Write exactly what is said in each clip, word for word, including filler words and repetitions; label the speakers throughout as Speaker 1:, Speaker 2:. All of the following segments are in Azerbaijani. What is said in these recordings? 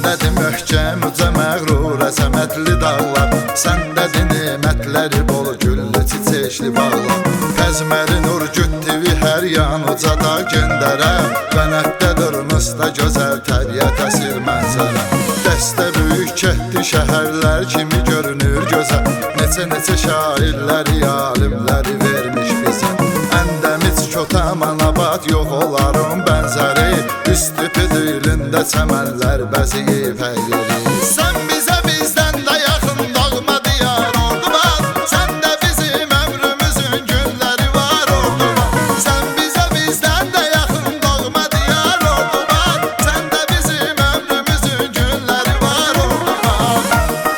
Speaker 1: Səndədir möhkəm uca məğrur əzəmətli dağlar, səndədir nemətləri bol güllü çiçəkli bağlar. Pəzməri nur güttüvi hər yan ucada göndərə, Bənətdə durmuşda gözəl təbiət əsir mənzərə. Dəstə böyük kətdi şəhərlər kimi görünür gözə, neçə-neçə şairləri, alimləri vermiş bizə. Əndəmiz kötəman abad yox oların bənzəri, üstü püdülündə çəmənlər bəziyib hər yeri. Sən bizə bizdən də yaxın doğma diyar Orduban, sən də bizim ömrümüzün günləri var Orduban. Sən bizə bizdən də yaxın doğma diyar Orduban, sən də bizim ömrümüzün günləri var Orduban.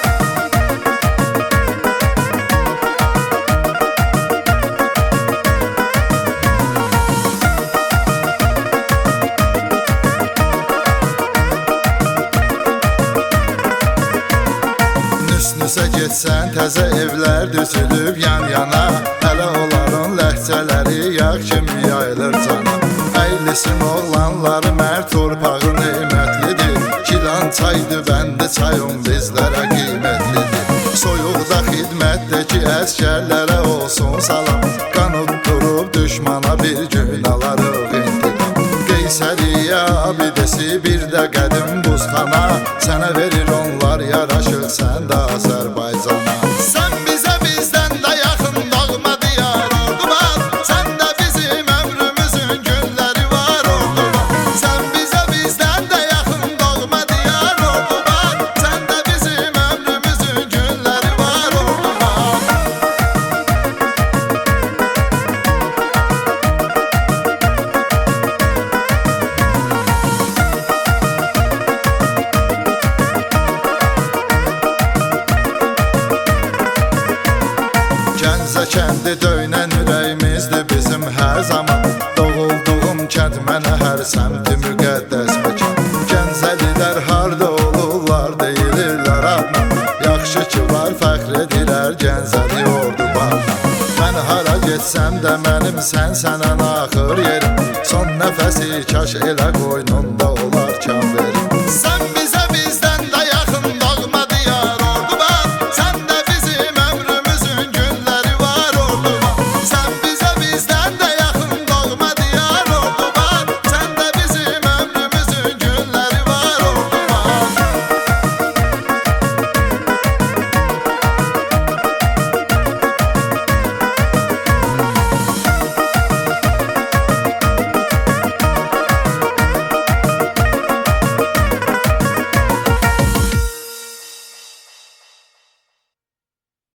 Speaker 1: Nüsə getsən təzə evlər düzülüb yan-yana, hələ onların ləhcələri yağ kimi yayılır cana. Əylisin oğlanları mərd torpağı neymətlidir, Kilan çaydı bəndi çayın bizlərə qiymətlidir. Soyuqda xidmətdəki əskərlərə olsun salam, qanıb durub düşmana bir gün alarıq intiqam. Qeysəriyyə abidəsi bir də qədim buzxana, sənə verir onlar yaraşır sən də Azərbaycana. Sən bizə bizdən də yaxın doğma diyar Orduban, sən də bizim ömrümüzün günləri var Orduban. Sən bizə bizdən də yaxın doğma diyar Orduban, sən də bizim ömrümüzün günləri var Orduban. Gəncə kəndi döynən ürəyimizdir bizim hər zaman, doğulduğum kənd mənə hər səmti müqəddəs məkan. Gəncəlilər harda olurlar deyilirlər adına, yaxşı ki var fəxr edirlər Gəncəli Ordubanla. Mən hara getsəm də mənim sən sənən axır yerim, son nəfəsi kaş elə qoynunda